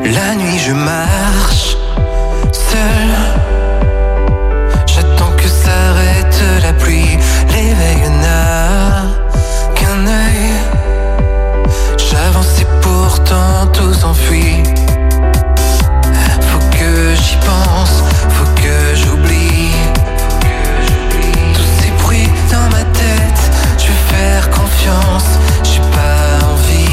La nuit je marche seul, j'attends que s'arrête la pluie. L'éveil n'a qu'un œil, j'avance et pourtant tout s'enfuit. Faut que j'y pense, faut que j'oublie tous ces bruits dans ma tête. Je vais faire confiance, j'ai pas envie.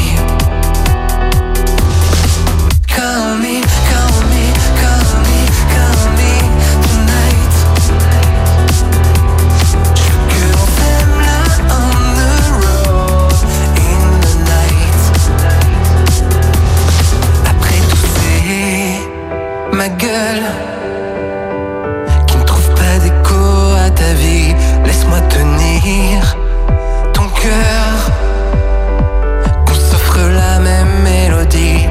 Call me, call me, call me, call me tonight. Je veux que l'on s'aime là on the road in the night. Après tout c'est ma gueule qui ne trouve pas d'écho à ta vie. Laisse-moi tenir ton cœur, qu'on s'offre la même mélodie.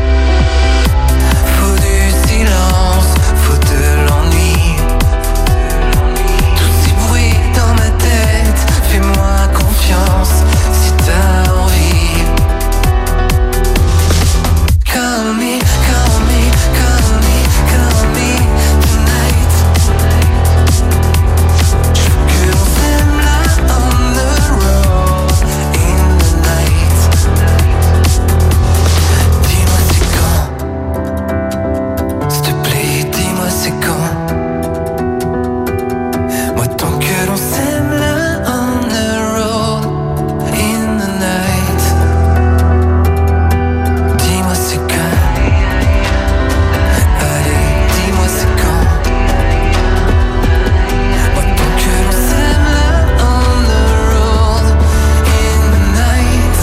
Faut du silence, faut de l'ennui. Tous ces bruits dans ma tête, fais-moi confiance si t'as envie. Call me, call me, call me, call me tonight. Je veux que l'on s'aime là on the road in the night. Dis-moi c'est quand, s'il te plaît, dis-moi c'est quand. Moi tant que l'on s'aime là on the road in the night. Dis-moi c'est quand. Allez, dis-moi c'est quand. Moi tant que l'on s'aime là on the road in the night.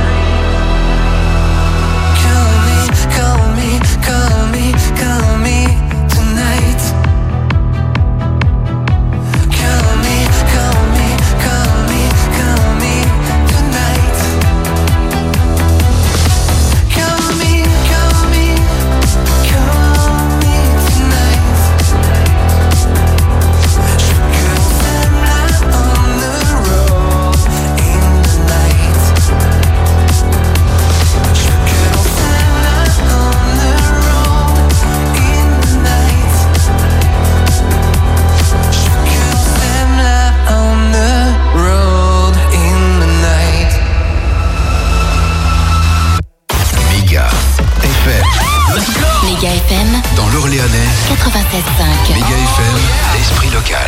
Call me, call me, call me, call me tonight. Call me, call me, call me, call me tonight. Call me, call me, call me tonight. Je veux que l'on s'aime là on the road in the night. Je veux que l'on s'aime là on the road in the night. Je veux que l'on s'aime là on the road in the night. Méga FM. Méga FM Dans l'Orléanais, 96.5. Méga FM, l'esprit local.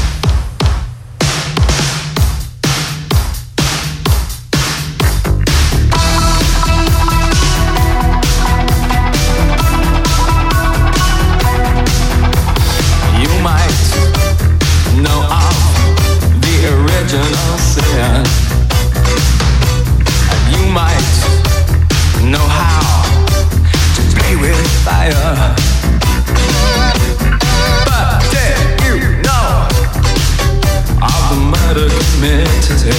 You might know of the original sin, and you might know how to play with fire. But did you know of the murder committed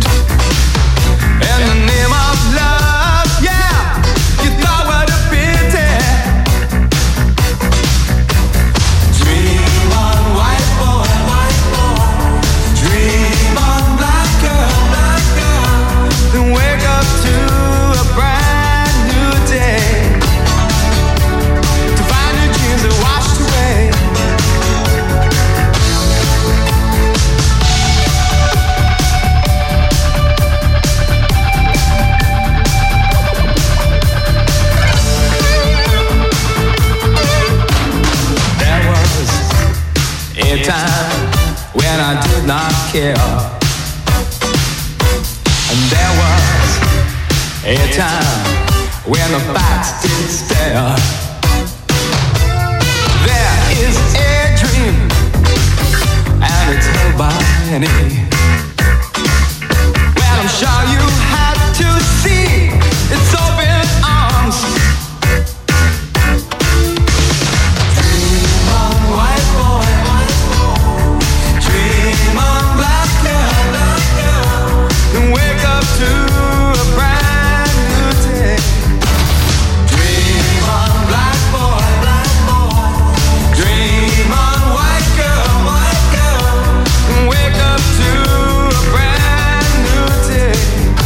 in the name of love? Yeah, you thought what a pity. Dream on, white boy, dream on, black girl, then wake up to a brand new day, to find your dreams are washed away. There was a time when I did not care, and there was a time when the facts did stare. There is a dream, and it's held by many. Well, I'm sure you had to see its open arms. Dream on, white boy, dream on, black girl, and wake up to a brand new day. Dream on, black boy, dream on, white girl, and wake up to a brand new day.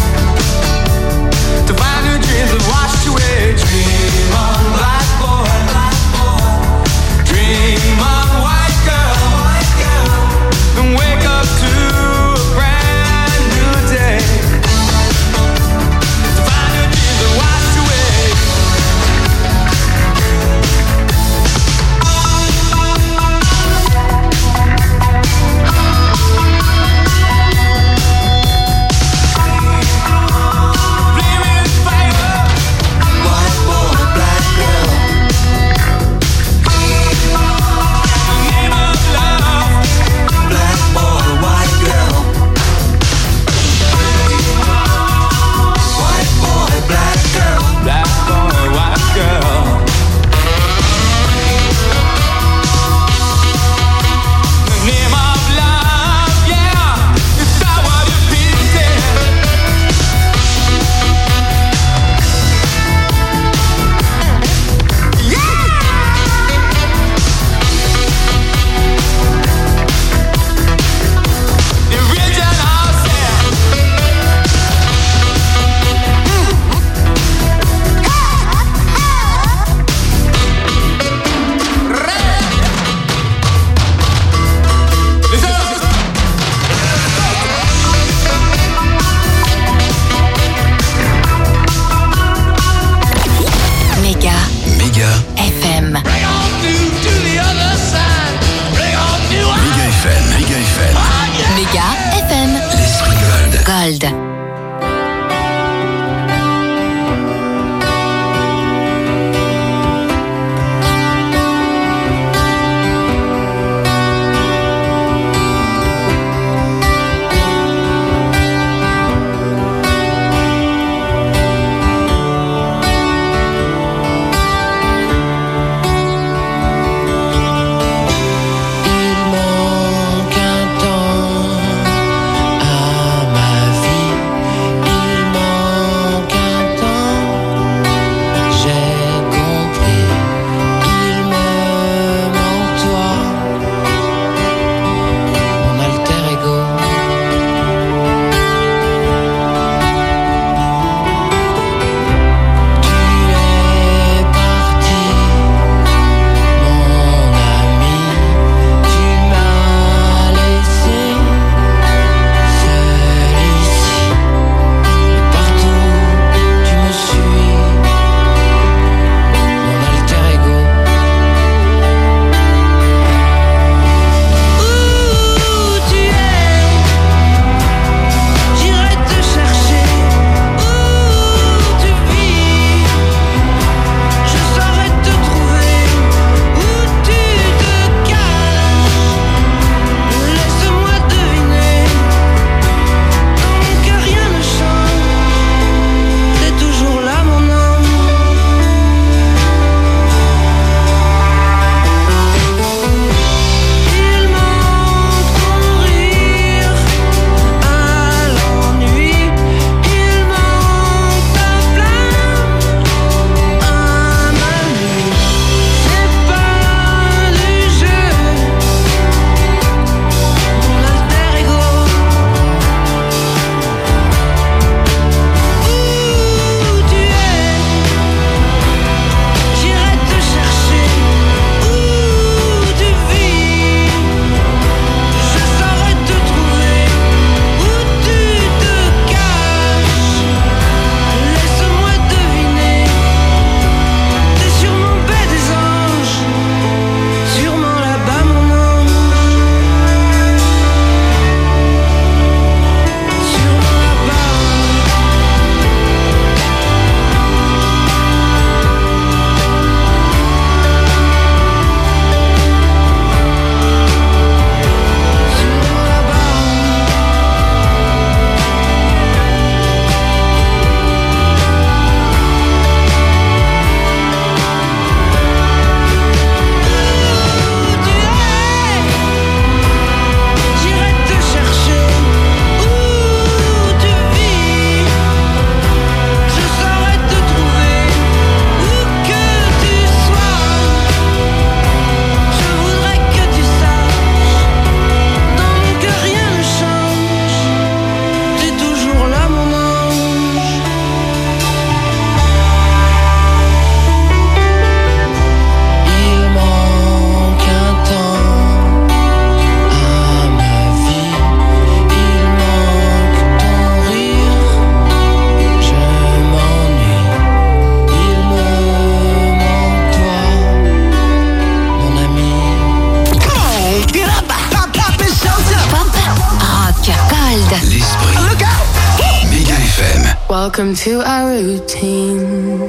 Welcome to our routine.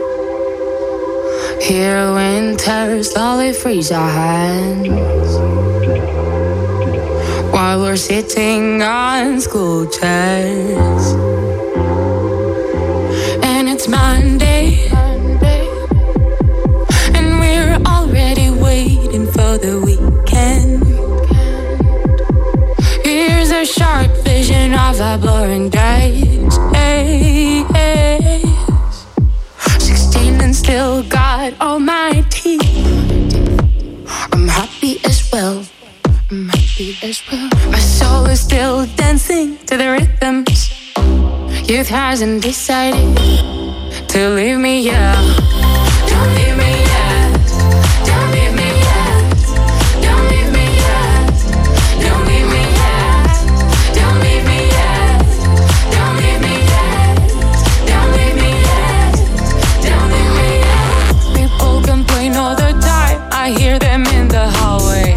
Here winter slowly freeze our hands while we're sitting on school chairs. And it's Monday, and we're already waiting for the weekend. Here's a sharp vision of our boring days. Hey, hey. 16 and still got all my teeth. I'm happy as well. I'm happy as well. My soul is still dancing to the rhythms. Youth hasn't decided to leave me, yeah. Don't leave me yet. Don't leave me yet. Don't leave me yet. Don't leave me yet. Don't leave me yet. Don't leave me yet. Don't leave me yet. Don't leave me yet. People complain all the time. I hear them in the hallway.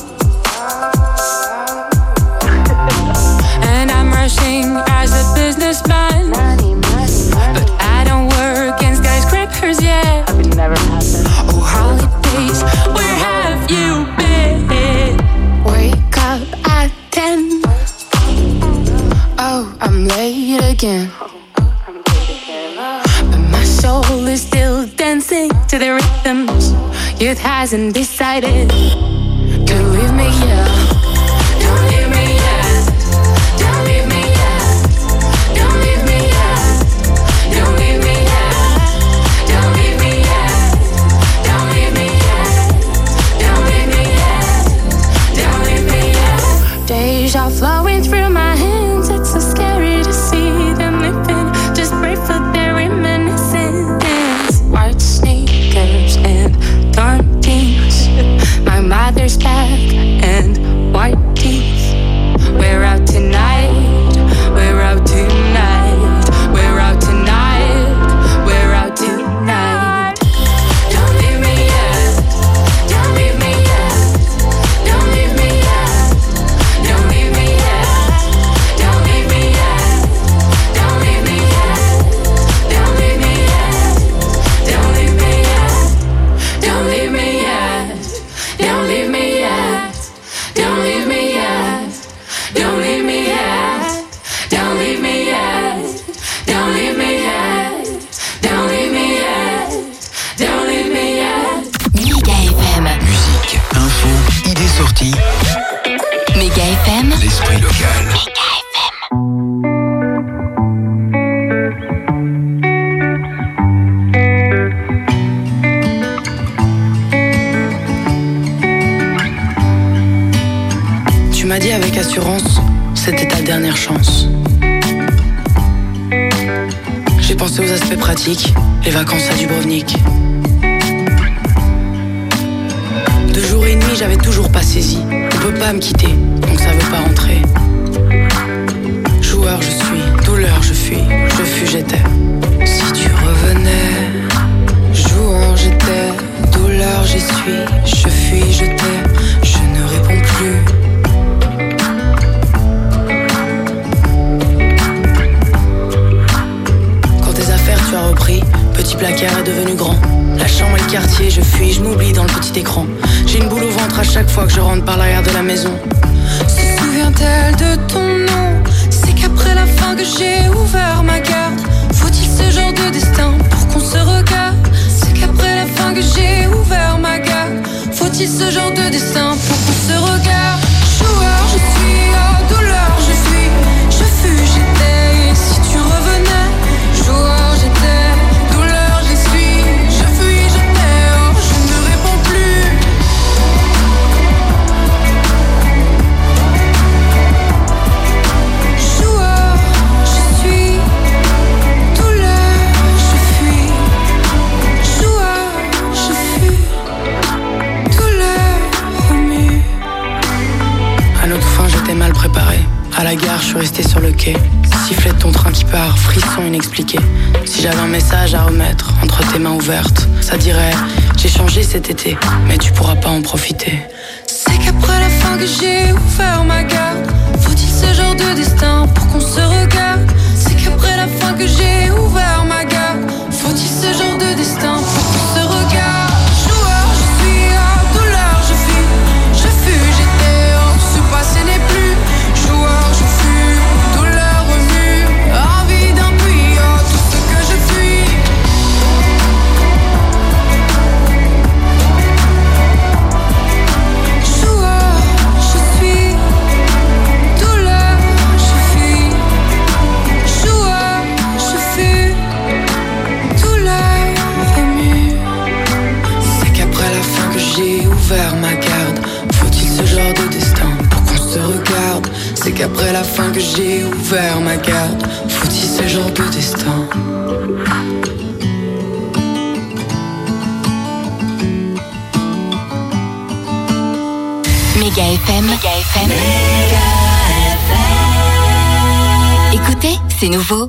And I'm rushing as a businessman, but I don't work in skyscrapers yet. Oh, holidays, where have you been? Wake up at 10. Oh, I'm late again. But my soul is still dancing to the rhythms. Youth hasn't decided to leave me here. Don't leave me yet. Don't leave me yet. Don't leave me yet. Don't leave me yet. Don't leave me yet. Don't leave me yet. Don't leave me yet. Don't leave me yet. Days are flowing through my hands. It's so scary to see them living. Just pray for their reminiscence. White sneakers and torn jeans. My mother's back and white teeth. We're out tonight. We're out tonight. We're out tonight. We're out tonight. Don't leave me yet. Don't leave me yet. Don't leave me yet. Don't leave me yet. Don't leave me yet. Don't leave me yet. Don't leave me yet. Don't leave me yet. Don't leave me yet. Don't leave me yet. Don't leave me yet. Don't leave me yet. Don't leave me yet. Don't leave me yet. Don't leave me yet. Don't leave me yet. Méga FM. Musique, info, idées sorties. Méga FM. L'esprit local. Méga FM. Tu m'as dit avec assurance, c'était ta dernière chance. J'ai pensé aux aspects pratiques, les vacances à Dubrovnik. 2 jours et demi, j'avais toujours pas saisi. On peut pas me quitter, donc ça veut pas rentrer. Joueur je suis, douleur je fuis, je fus j'étais. Si tu revenais, joueur j'étais, douleur j'y suis, je fuis j'étais, je ne réponds plus. Tu as repris, petit placard est devenu grand. La chambre et le quartier, je fuis, je m'oublie dans le petit écran. J'ai une boule au ventre à chaque fois que je rentre par l'arrière de la maison. Se souvient-elle de ton nom? C'est qu'après la fin que j'ai ouvert ma carte. Faut-il ce genre de destin pour qu'on se regarde? C'est qu'après la fin que j'ai ouvert ma carte. Faut-il ce genre de destin pour qu'on se regarde? Joueur je suis, oh douleur je suis, je fus, j'étais, et si tu revenais? Joueur j'étais, douleur j'y suis, je fuis, j'étais, oh je ne réponds plus. Joueur je suis, douleur je fuis, joueur je fuis, douleur remue. À notre fin j'étais mal préparé. À la gare, je suis resté sur le quai. Sifflet de ton train qui part, frisson inexpliqué. Si j'avais un message à remettre entre tes mains ouvertes, ça dirait: j'ai changé cet été, mais tu pourras pas en profiter. C'est qu'après la fin que j'ai ouvert ma garde. Faut-il ce genre de destin pour qu'on se regarde? C'est qu'après la la fin que j'ai ouvert ma gueule. Faut-il ce genre de destin pour qu'on se regarde? Joueur, je suis hors douleur, je fuis, j'étais hors, ce passé n'est plus. Joueur, je fuis, douleur remue, envie d'un puits, oh, tout ce que je fuis. Joueur, je suis, douleur, je fuis. Joueur, je fuis, douleur remue. C'est qu'après la fin que j'ai ouvert ma garde. Faut-il ce genre de destin pour qu'on se regarde? C'est qu'après la fin que j'ai ouvert ma garde. Faut-il ce genre de destin? Méga FM. Écoutez, c'est nouveau.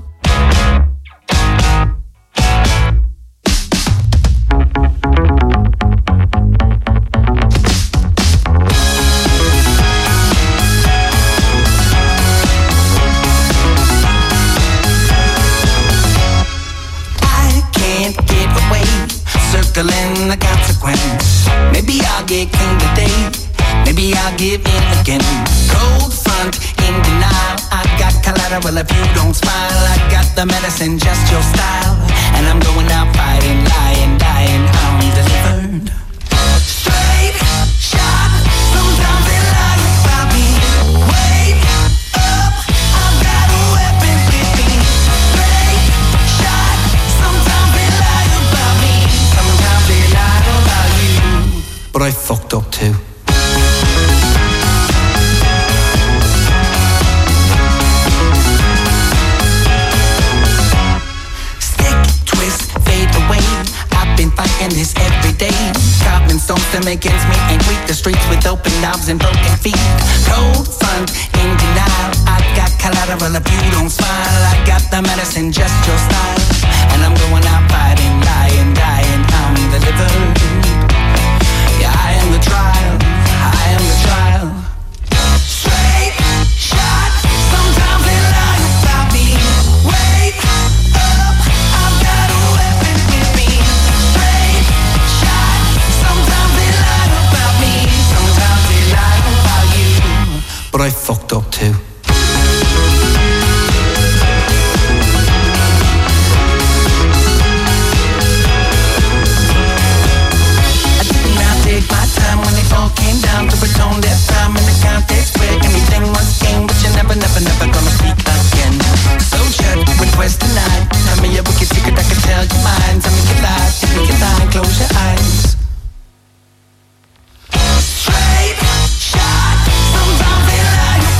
Circling the consequence. Maybe I'll get clean today. Maybe I'll give in again. Cold front in denial. I got collateral if you don't smile. I got the medicine, just your style. And I'm going out fighting, lying, dying, undelivered. Straight shot. Sometimes they lie about me. Wait up, I've got a weapon with me. Straight shot. Sometimes they lie about me. Sometimes they lie about you. But I fucked up too. Fighting this every day. Carving stones to make ends meet. Ain't weak the streets with open knobs and broken feet. Cold front in denial. I got collateral if you don't smile. I got the medicine, just your style. And I'm going out fighting, lying, dying, I'm delivered. Yeah, I am the trial, I am the trial. Straight shot. Sometimes they lie about me. Wait up, I've got a weapon with me. But I fucked up too. I did not take my time when it all came down to atone that time in the context where anything was game, but you're never gonna speak again. So shut, request denied. Tell me a wicked secret, I can tell your mind. Tell me you lied, if you can lie, close your eyes. Straight shot. Sometimes they lie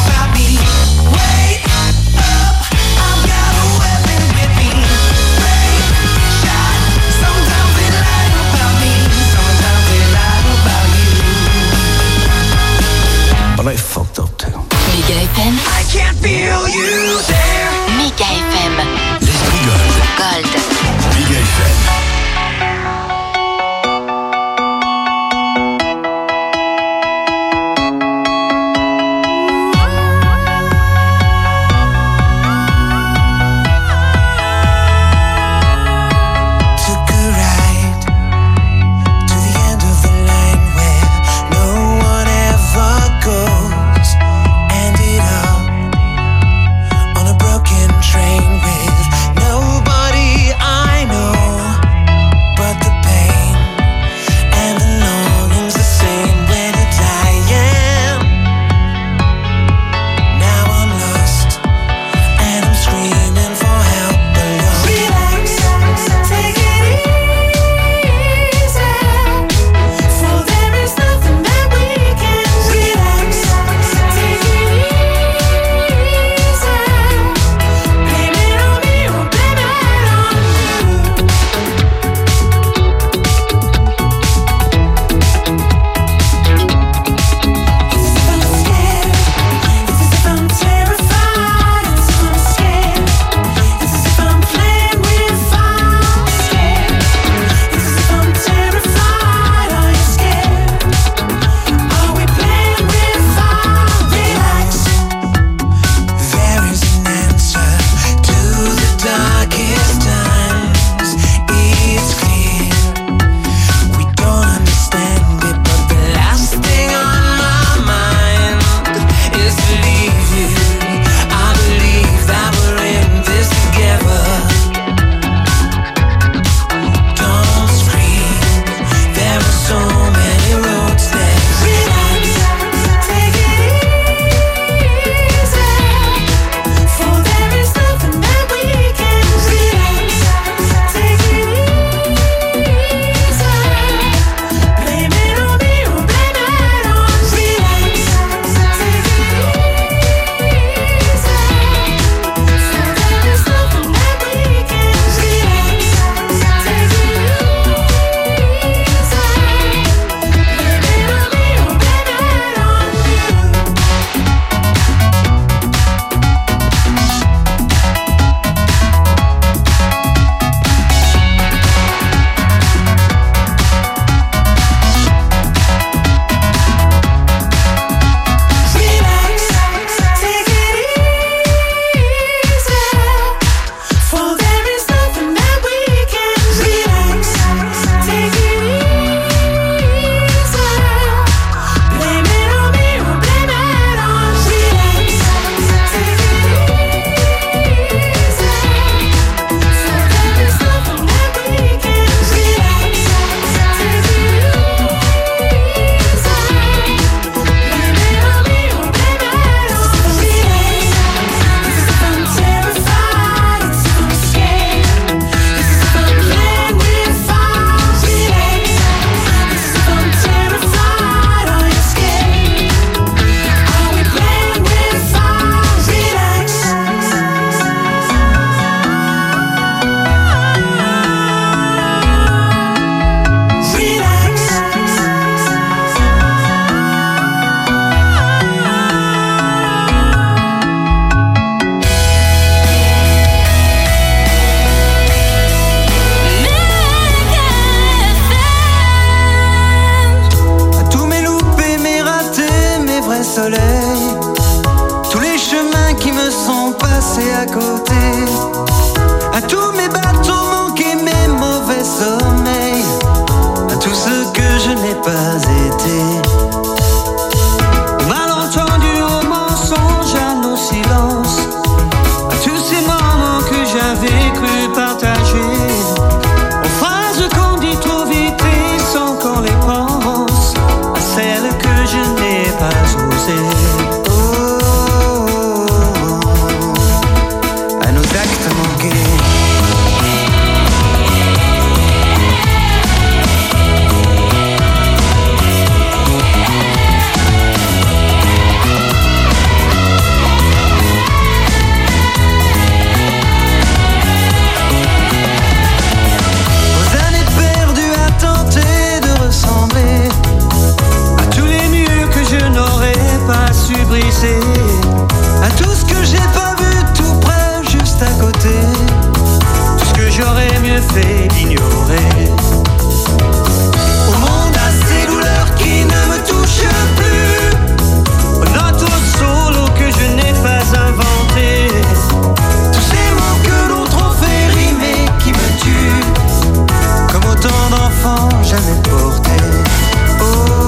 mieux fait d'ignorer. Au monde à ces douleurs qui ne me touchent plus, note au solo que je n'ai pas inventé. Tous ces mots que l'autre ont fait rimer qui me tuent, comme autant d'enfants jamais portés. Oh,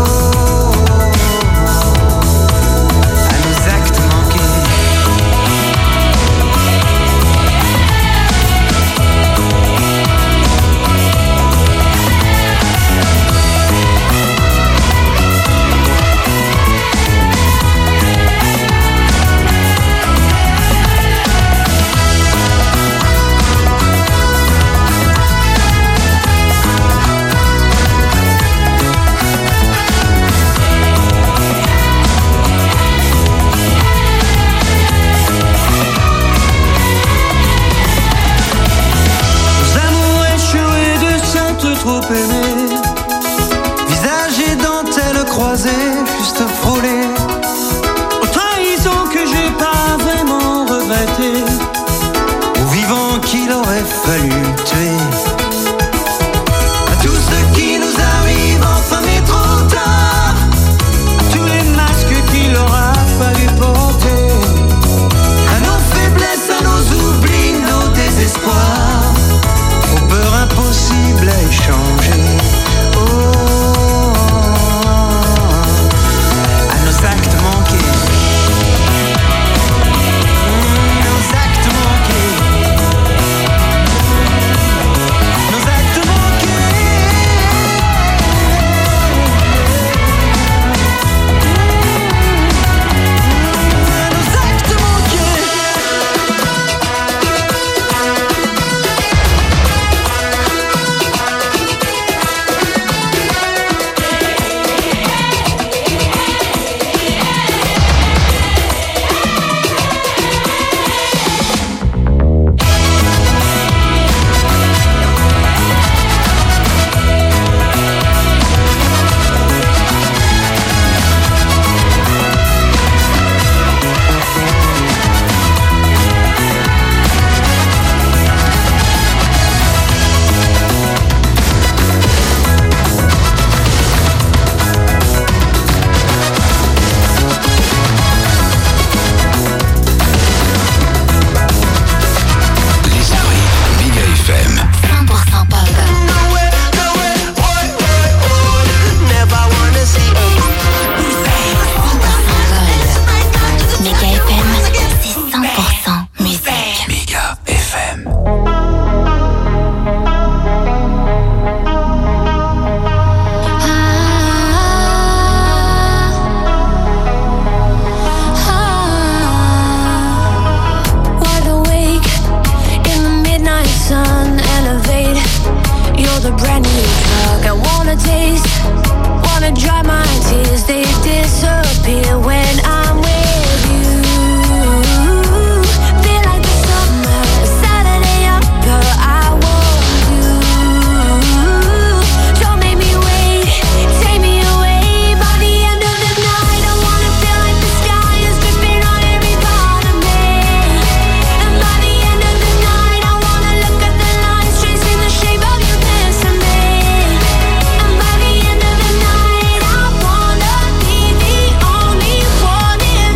à nos actes manqués. Trop aimé, visage et dentelle croisée, juste frôlé, aux trahisons que j'ai pas vraiment regrettées, aux vivants qu'il aurait fallu tuer, à tout ce qui nous arrive enfin mais trop tard, à tous les masques qu'il aura fallu porter, à nos faiblesses, à nos oublis, nos désespoirs, aux peurs impossibles à échanger. Oh, à nos actes manqués. Nos actes manqués. Nos actes manqués. Nos actes manqués. Be the only one.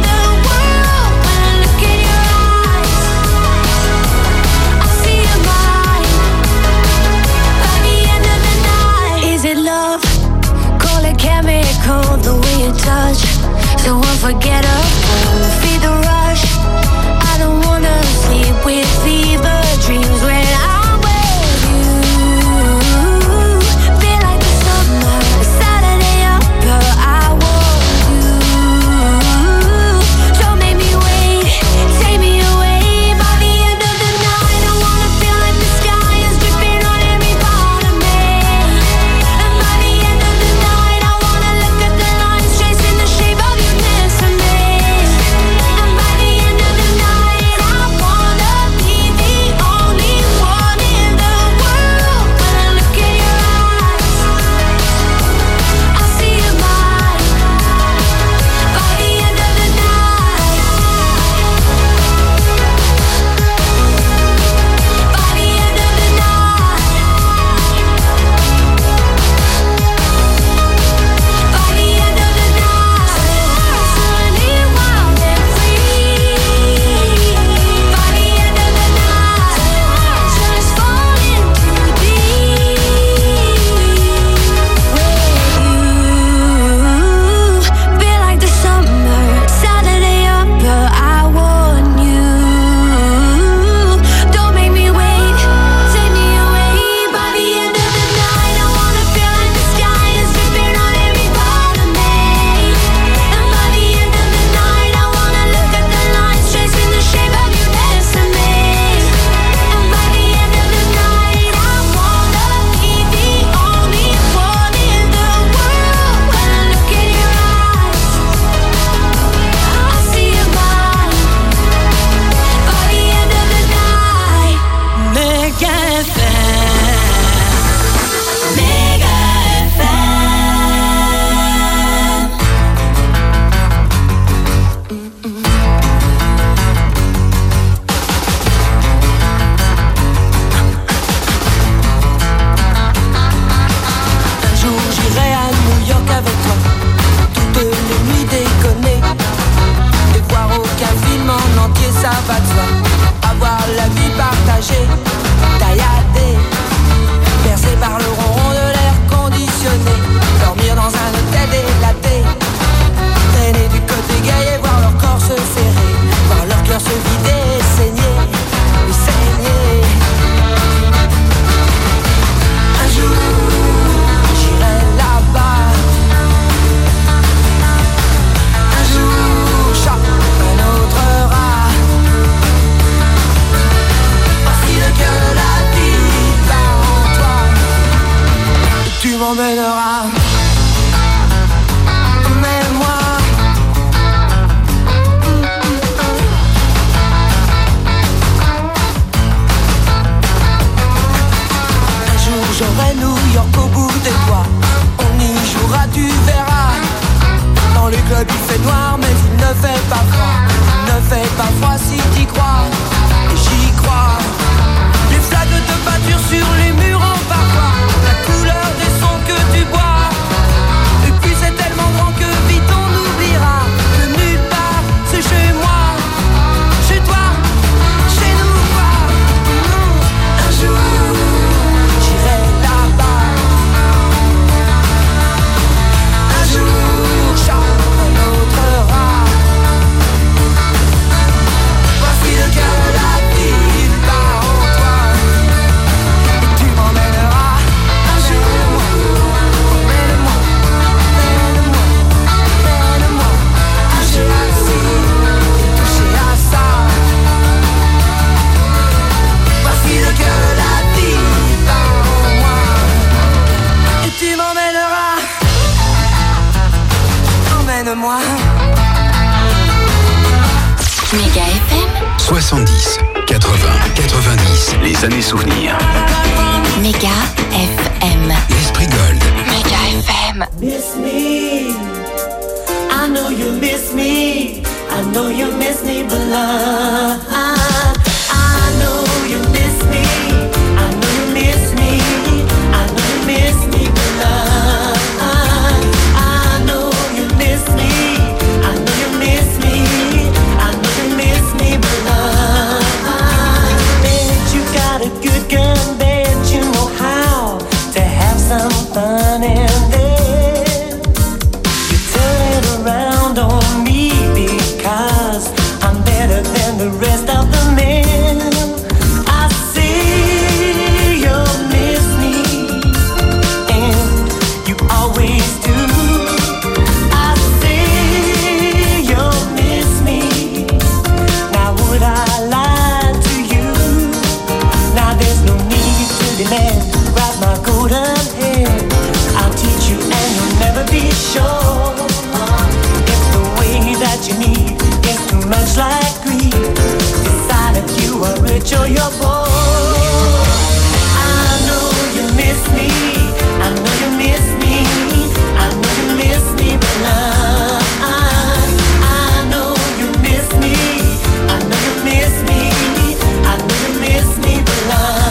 m'emmèneras. Emmène-moi. Un jour j'aurai New York au bout des doigts. On y jouera, tu verras. Dans le club il fait noir mais il ne fait pas froid. Il ne fait pas froid si t'y crois. Et j'y crois. Les flaques de peinture sur les murs en parfois la couleur des sons que tu bois. Et puis c'est tellement grand que vite on oubliera que nulle part c'est chez moi. Chez toi, chez nous quoi. Un jour j'irai là-bas. Un jour un autre rat. Voici le cœur de la vie part en toi. Et tu m'emmèneras un jour. Emmène-moi, emmène-moi, emmène-moi. Toucher à ci, toucher à ça. Voici le cœur de la vie part en moi. Et tu m'emmèneras. Emmène-moi. Méga FM. 70, 80, 90, les années souvenirs. Méga FM. L'Esprit Gold. Méga FM. Miss me, I know you miss me. I know you miss me, but I know you miss me. I know you miss me. I know you miss me, but I know you miss me. I know you miss me. I know you miss me, but bet you got a good gun, bet you know how to have some fun and then you turn it around on me because I'm better than the rest of the men. I see you miss me and you always do. I see you miss me. Now would I lie to you? Now there's no need to demand. Grab my golden hand. I'll teach you and you'll never be sure. It's the way that you need. It's too much like greed. Decide if you are rich or you're poor. I know you miss me. I know you miss me. I know you miss me, but I know you miss me. I know you miss me. I know you miss me, but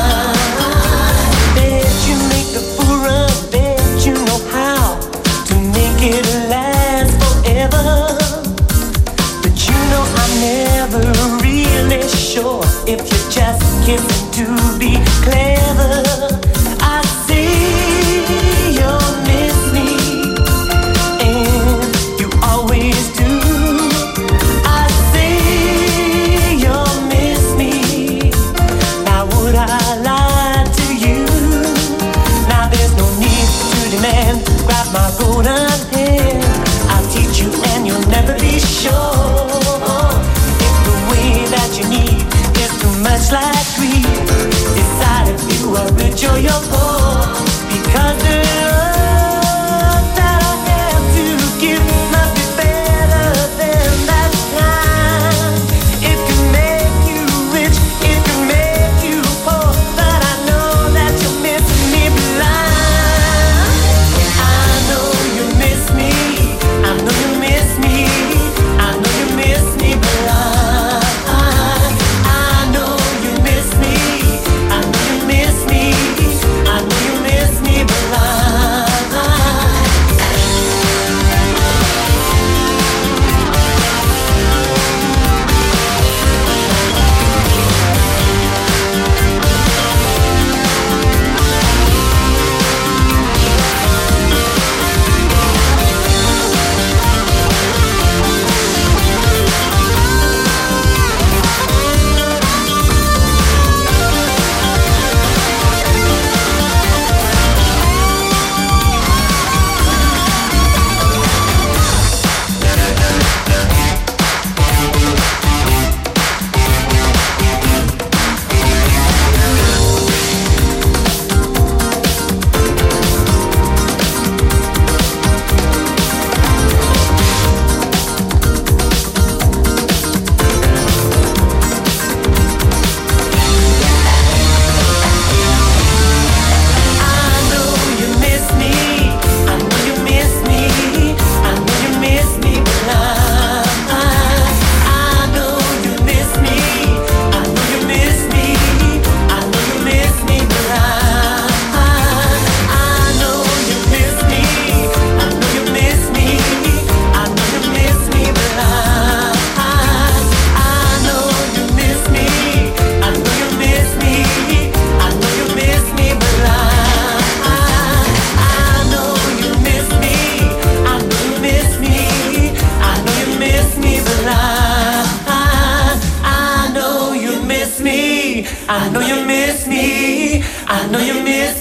bet you make the fool run. Bet you know how to make it last forever. But you know I'm never really sure if you're just kissing to be clever. I see you miss me and you always do. I see you miss me. Now would I lie to you? Now there's no need to demand. Grab my golden hand. I'll teach you and you'll never be sure. It's the way that you need. It's too much like greed. Decide if you are rich or you're poor. Because the love that I have to give must be better than that kind. It can make you rich, it can make you poor, but I know that you're missing me blind. I know you miss me. I know you miss me. I know you miss me blind. I know you miss me. I know you miss me. I know you miss me blind.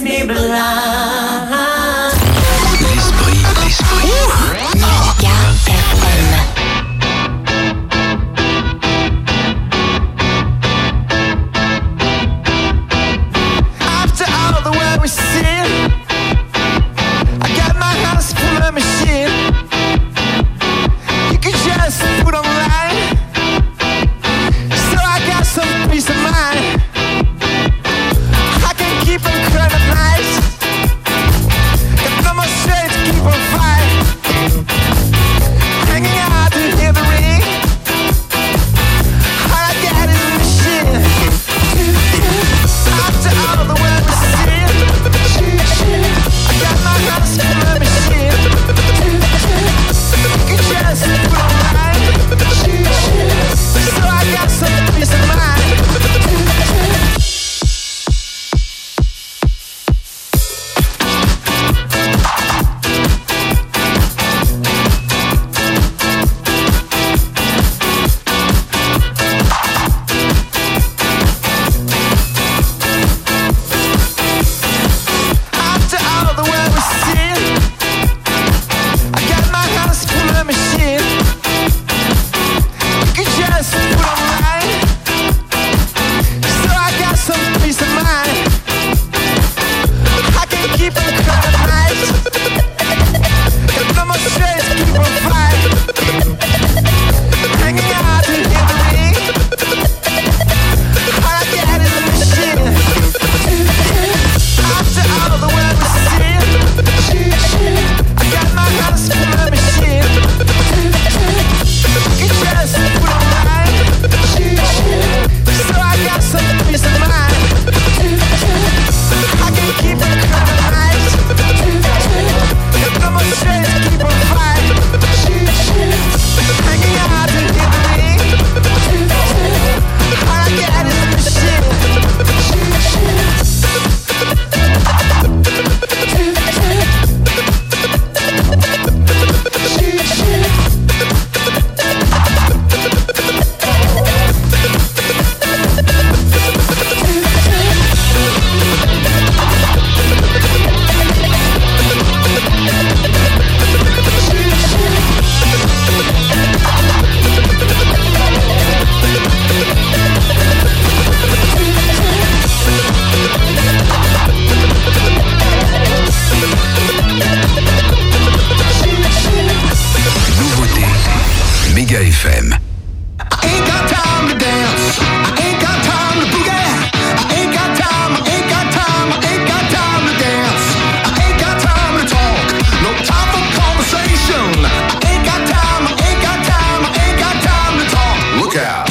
me blind. L'esprit. Méga FM. After all the way we see, I got my house full of machine. You could just put online, so I got some peace of mind. I can keep on crying at night, got no more strength to keep on fighting. Hanging out to hear the ring, all I got is a machine. After all the way we see, I got my house full of machine. You can just put online, so I got some peace of mind. After all the way we see, I got my house full of machine. You can just put online, so I got some peace of mind. I can keep on crying at night, got no more strength to keep on fighting. Hanging out to hear the ring, all I got is a machine. After all the way we see, I got my house full of machine. You can just put online, so I got some peace of mind. I can keep on crying at night, got no more strength to keep on fighting. Hanging out to hear the ring, all I got is a machine. Nouveauté. Méga FM. I ain't got time to dance. I ain't got time to boogie. I ain't got time. I ain't got time. I ain't got time to dance. I ain't got time to talk. No time for conversation. I ain't got time. I ain't got time. I ain't got time to talk. Look out.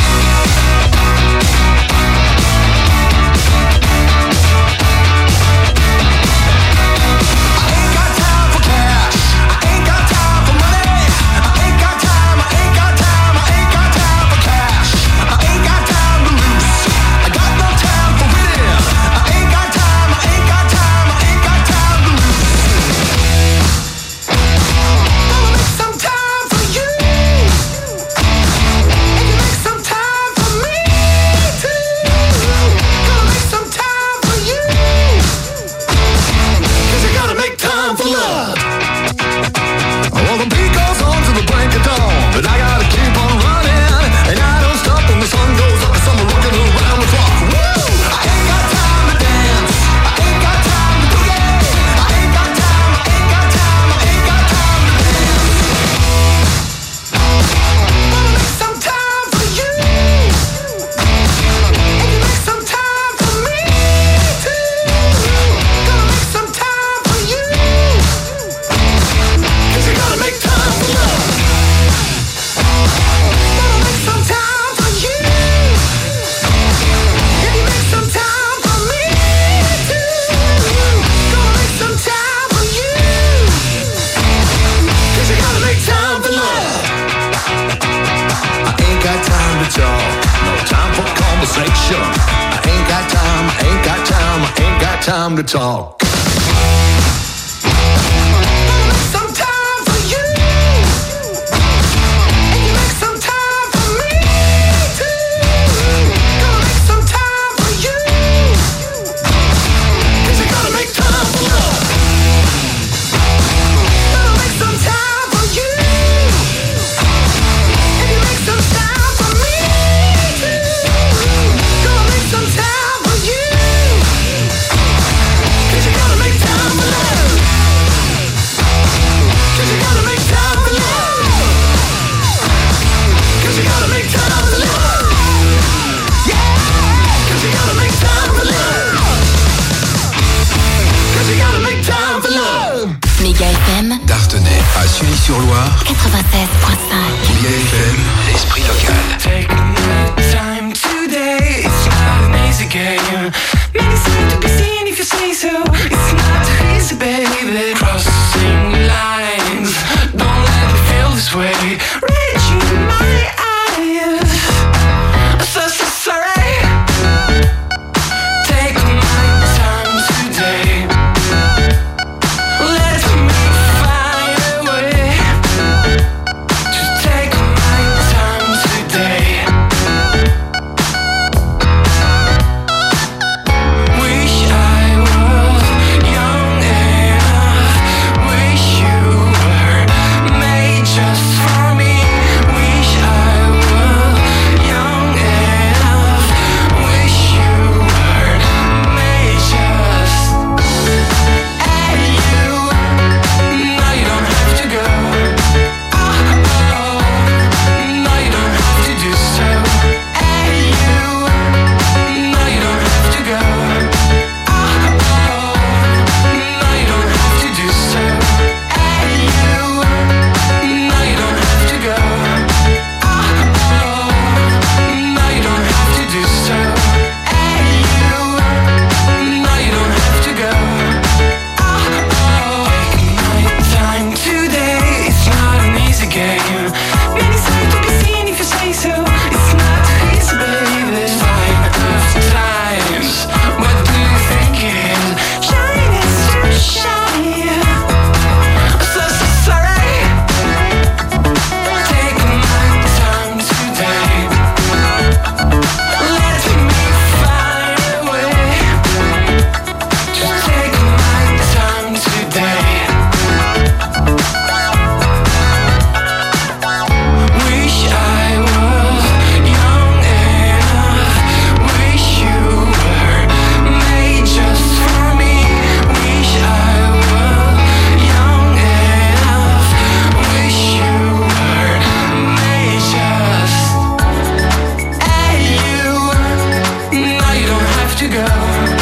I ain't got time for cash. I ain't got time for money. I ain't got time. I ain't got time. I ain't got time for cash. I ain't got time to lose. I got no time for winning. I ain't got time. I ain't got time. I ain't got time to lose. Gonna make some time for you, and you make some time for me too. Gonna make some time for you, 'cause you gotta make time for love. Well, the beat goes on to the break of dawn, but I gotta keep on running, and I don't stop when the sun goes up. 'Cause I'm looking around the clock. Woo! I ain't got time to dance. I ain't got time to boogie. I ain't got time. I ain't got time. I ain't got time to dance. Gonna make some time for you, and you make some time for me too. Gonna make some time for you, 'cause you gotta make time for love. Gonna make some time for you, and you make some time for me too. Gonna make some time for you, 'cause you gotta make time for love. I ain't got time to talk, no time for conversation. I ain't got time, I ain't got time, I ain't got time to talk. Gonna make some time for you, and you make some time for me too. Gonna make some time for you, 'cause you gotta make time. Méga FM. D'Artenay à Sully-sur-Loire. 96.5. Méga FM, l'esprit local. Take my time today. It's not an easy game. Many seem to be seen if you say so. It's not easy, baby. Crossing lines. Don't let me feel this way. Reaching in my eyes. So sorry. Take my time today. Let me find a way to take my time today. Wish I was young enough. Wish you were made just for me. Wish I was young enough. Wish you were made just. And you, no, you don't have to go. Oh, no, you don't have to do so. And you, no, you don't have to go. Oh, no, you don't have to do so. And you, no, you don't have to go. Oh, no, you don't have to do so. And you, no, you don't have to go. Taking my time today. It's not an easy game. Many signs to be seen if you say so. It's not easy, baby. Sign of times. What do you think it is? Shine is to shine. So sorry. Take my time today. Let me find a way to take my time today. Wish I was young enough. Wish you were made just for me. Wish I was young enough. Wish you were made just. And you, no, you don't have to go.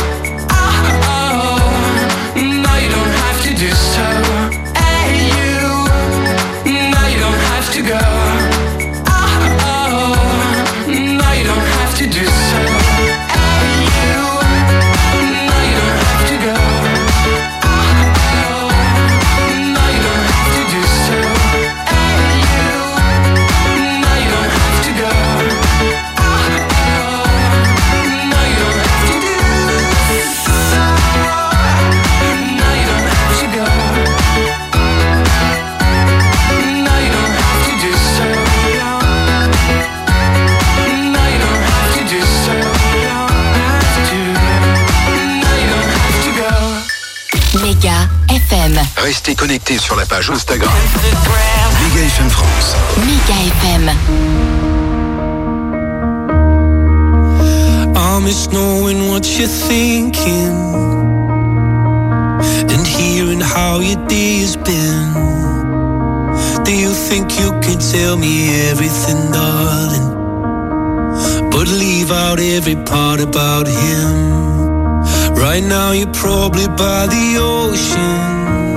Oh, no, you don't have to do so. And you, no, you don't have to go. Oh, no, you don't have to do so. And you, no, you don't have to go. Oh, no, you don't have to do so. And you, no, you don't have to go. Oh, no, you don't have to do so. No, you don't have to go. No, you don't have to do so. No, you don't have to do so. You don't have to. No, you don't have to go. Méga FM. Restez connectés sur la page Instagram. Méga FM France. Méga FM. I miss knowing what you're thinking and hearing how your day has been. Do you think you can tell me everything, darling, but leave out every part about him? Right now you're probably by the ocean,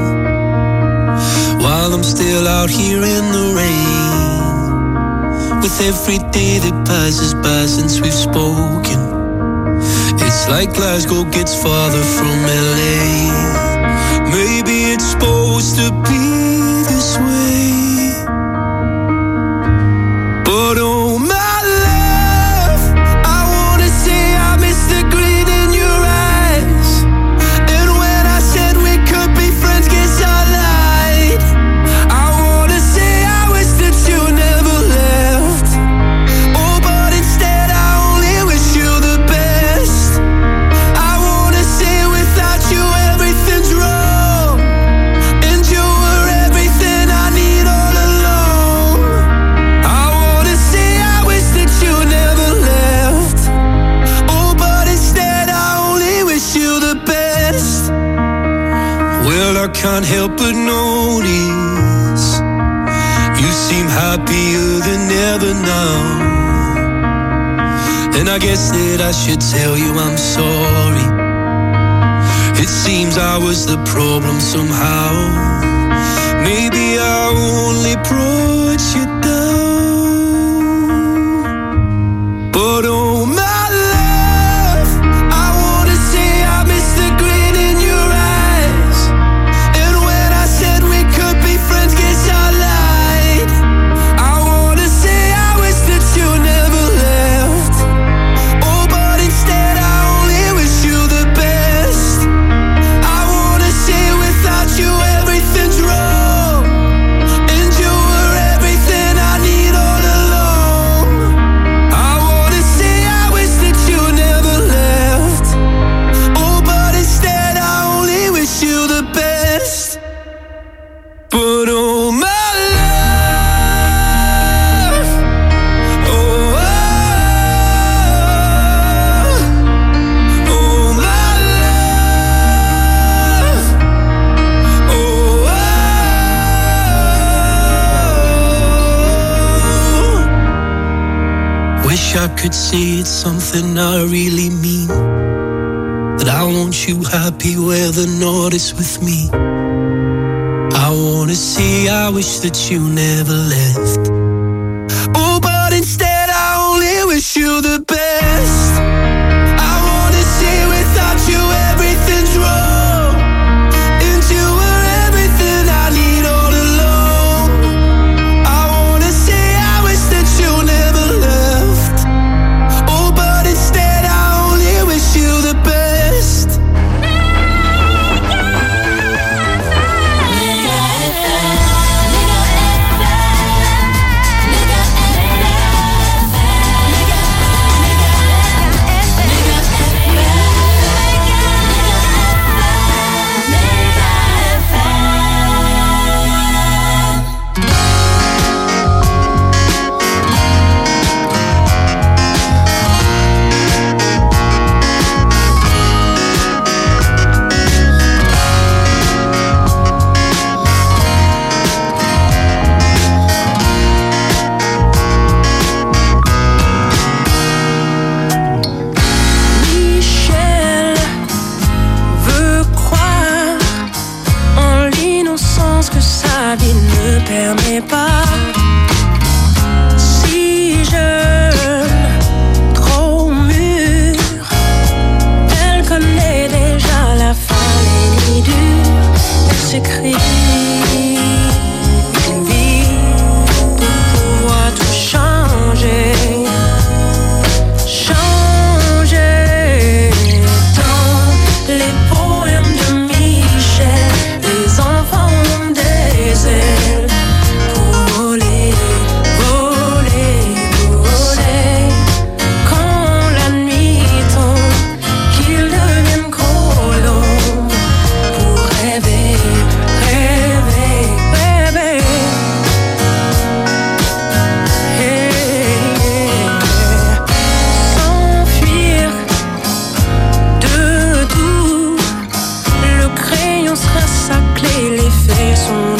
while I'm still out here in the rain. With every day that passes by since we've spoken, it's like Glasgow gets farther from LA. Maybe it's supposed to be this way, but oh my love, I wanna say I miss the green in your eyes. And when I said we could be friends, guess I lied. I wanna say I wish that you never left. Oh, but instead I only wish you the best. I wanna say without you everything's wrong, and you were everything I need all along. I wanna say I wish that you never left. Oh, but instead I only wish you the best. Well, I can't help but notice you seem happier than ever now. And I guess that I should tell you I'm sorry It seems I was the problem somehow. Maybe I only brought you down. But oh my love, I wanna say I miss the grin in your eyes. And when I said we could be friends, guess I lied. I wanna say I wish that you never left. Oh, but instead I only wish you the best. I wanna say without you everything's wrong, and you were everything I need all along. I wanna say I wish that you never left. Oh, but instead I only wish you the best. But oh my love, oh, oh my love, oh. Wish I could say it's something I really mean, that I want you happy whether or not it's with me. I wanna say I wish that you never left. Oh, but instead I only wish you the best. I wanna say without you everything's wrong, and you were everything I need all along. I wanna say I wish that you never left. Oh, but instead I only wish you the best. Michel veut croire en l'innocence que sa vie ne permet pas. Si jeune, trop mûre, elle connaît déjà la fin, les nuits dures. Elle s'écrit une vie pour pouvoir tout changer. Changer dans les poèmes de Michel, les enfants ont des ailes pour voler, voler, voler. Quand la nuit tombe, qu'ils deviennent gros longs pour rêver, rêver, rêver. S'enfuir de tout, le crayon sera sa clé, les faits sont